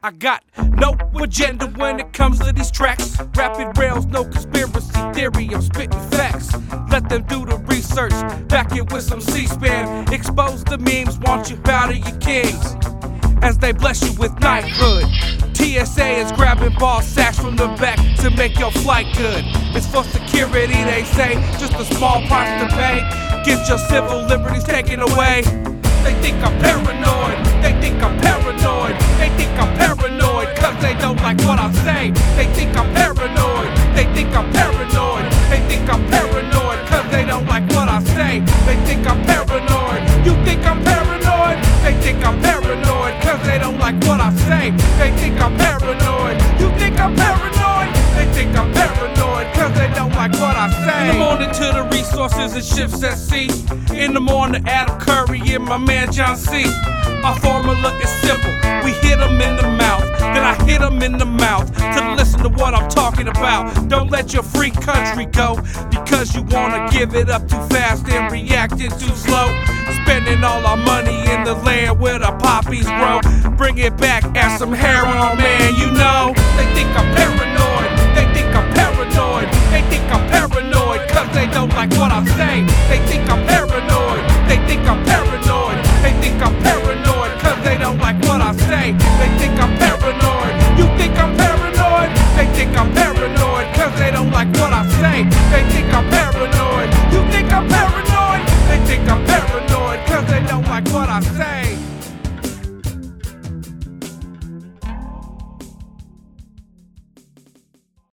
I got no agenda when it comes to these tracks. Rapid rails, no conspiracy theory, I'm spitting facts. Let them do the research, back it with some C-SPAN. Expose the memes, want you out of your kings as they bless you with knighthood. TSA is grabbing ball sacks from the back to make your flight good. It's for security, they say, just a small price to pay. Get your civil liberties taken away. They think I'm paranoid, they think I'm paranoid, they think I'm paranoid, cause they don't like what I say. They think I'm paranoid, they think I'm paranoid, they think I'm paranoid, cause they don't like what I say. They think I'm paranoid, you think I'm paranoid, they think I'm paranoid, cause they don't like what I say. They think I'm paranoid, you think I'm paranoid, they think I'm paranoid, cause they don't like what I say. In the morning to the resources and ships at sea. In the morning Adam Curry and my man John C. Our formula is simple, we hit them in the mouth, then I hit them in the mouth to listen to what I'm talking about. Don't let your free country go because you wanna give it up too fast and reacting too slow. Spending all our money in the land where the poppies grow. Bring it back, add some hair on, man, you know. They think I'm paranoid, they think I'm paranoid, they think I'm paranoid, cause they don't like what I say. They think I'm paranoid, they think I'm paranoid, they think I'm paranoid, cause they don't like what I say. They think I'm paranoid, you think I'm paranoid, they think I'm paranoid, cause they don't like what I say. They think I'm paranoid, you think I'm paranoid, they think I'm paranoid, cause they don't like what I say.